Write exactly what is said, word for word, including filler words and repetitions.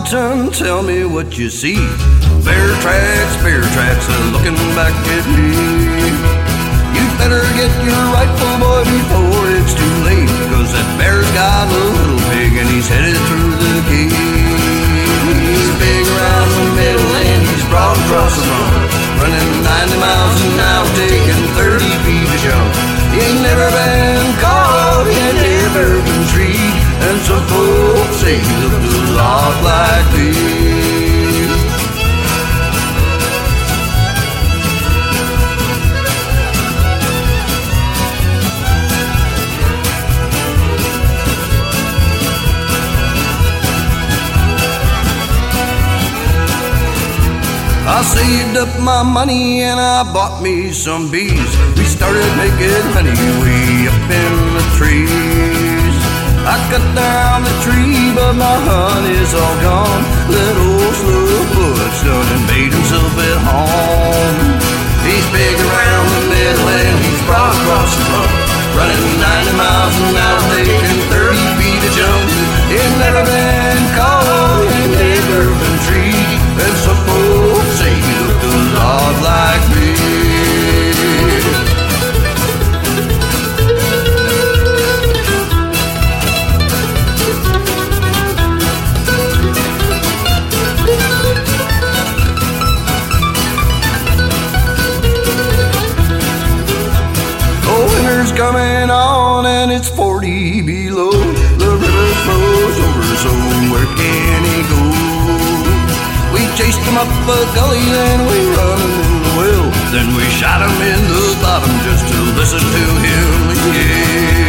mountain, tell me what you see. Bear tracks, bear tracks, they're looking back at me. You better get your rifle, boy, before it's too late, 'cause that bear's got a little pig and he's headed through the gate. He's big around the middle and he's broad across the front, running ninety miles an hour, taking thirty feet to jump. He ain't never been caught, he ain't never been treed, and some folks say he looked a lot like me. I saved up my money and I bought me some bees. We started making honey way up in the trees. I cut down the tree, but my honey's all gone. That old slowfoot's done and made himself at home. He's big around the middle and he's broad across the front, running ninety miles an hour, taking thirty feet to jump. He's never been caught, he's never been treed, and some folks say he looked a lot like me. Oh, winter's coming on and it's forty below. The river flows over, so where can he go? We chased him up a gully, then we run him in the well, then we shot him in the bottom just to listen to him yell.